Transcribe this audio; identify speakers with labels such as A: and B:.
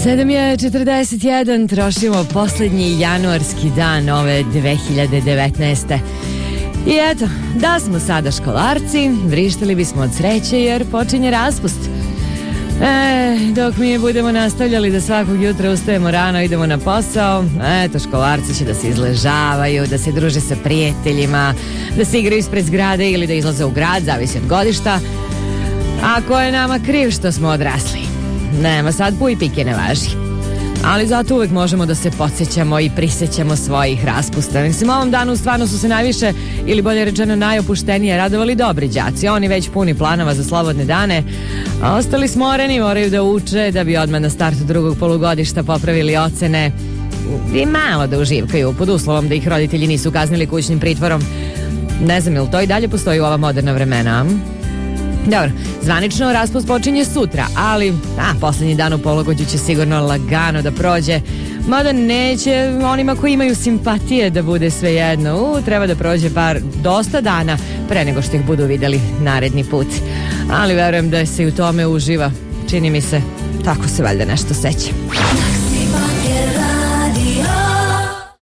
A: 7:41, trošimo poslednji januarski dan ove 2019. I eto, da smo sada školarci, vrištali bismo od sreće jer počinje raspust. Dok mi budemo nastavljali da svakog jutra ustajemo rano, idemo na posao, eto, školarci će da se izležavaju, da se druže sa prijateljima, da se igraju ispred zgrade ili da izlaze u grad, zavisi od godišta. A ko je nama kriv što smo odrasli? Nema sad puj pike ne važi. Ali zato uvek možemo da se podsjećamo i prisjećamo svojih raspusta. Mislim, ovom danu stvarno su se najviše, ili bolje rečeno najopuštenije, radovali dobri đaci. Oni već puni planova za slobodne dane, a ostali smoreni, moraju da uče da bi odmah na startu drugog polugodišta popravili ocene i malo da uživkaju, pod uslovom da ih roditelji nisu kaznili kućnim pritvorom. Ne znam, ili to i dalje postoji u ova moderna vremena? Dobro, zvanično raspust počinje sutra, ali poslednji dan u polugodištu će sigurno lagano da prođe, mada neće onima koji imaju simpatije da bude svejedno. Treba da prođe dosta dana pre nego što ih budu videli naredni put. Ali verujem da se i u tome uživa. Čini mi se, tako se valjda nešto seća.